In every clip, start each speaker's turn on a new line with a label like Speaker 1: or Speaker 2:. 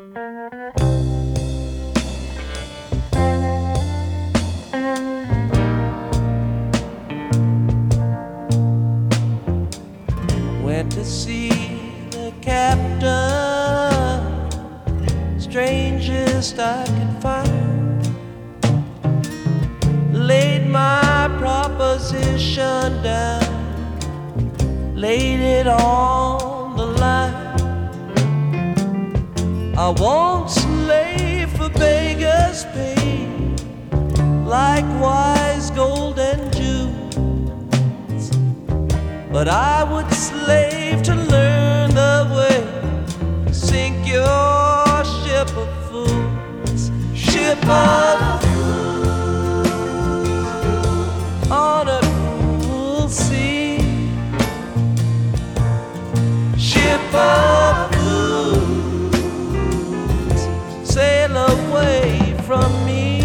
Speaker 1: Went to see the captain, strangest I could find. Laid my proposition down, laid it on the line. I won't slave for beggars' pay, likewise gold and jewels, but I would slave to learn the way to sink your ship of fools. Ship of fools on a cruel sea. Ship of fools, sail away from me.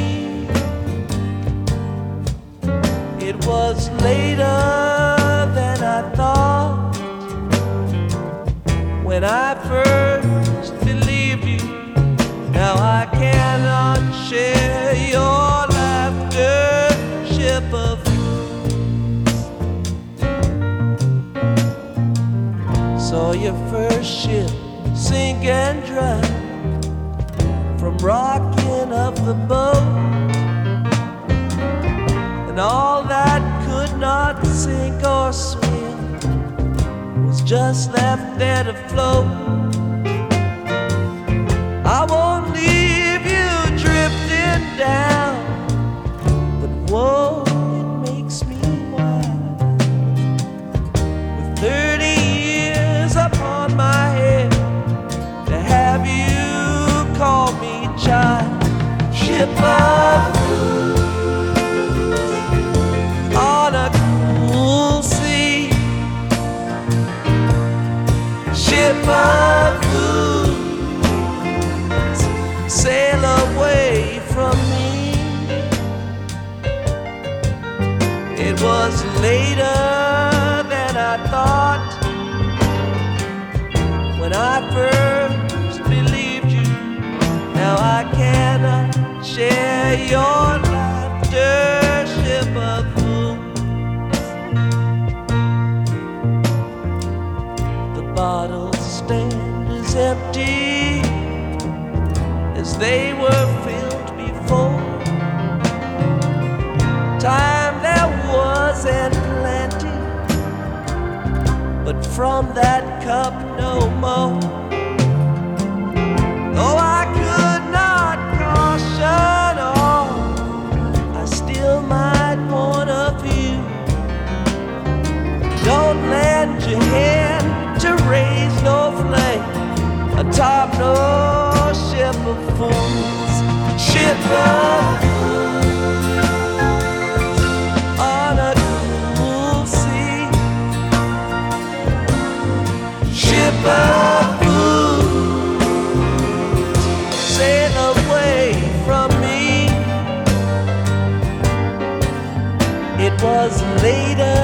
Speaker 1: It was later than I thought when I first believed you. Now I cannot share your laughter, ship of fools. Saw your first ship sink and drown from rocking of the boat, and all that could not sink or swim was just left there to float. I won't leave you drifting down, but whoa, it makes me wild. With 30 years upon my head, to have you call me child. Ship of fools on a cool sea. Ship of fools, sail away from me. It was later than I thought when I first believed you. Now I cannot share your laughter, ship of fools. The bottle stand is empty as they were filled before. Time there was and plenty, but from that cup no more. Though I could not caution all, I still might warn of you. Don't lend your hand to raise no flame atop no ship of fools. Ship of fools on a cool sea. Ship of fools, sail away from me. It was later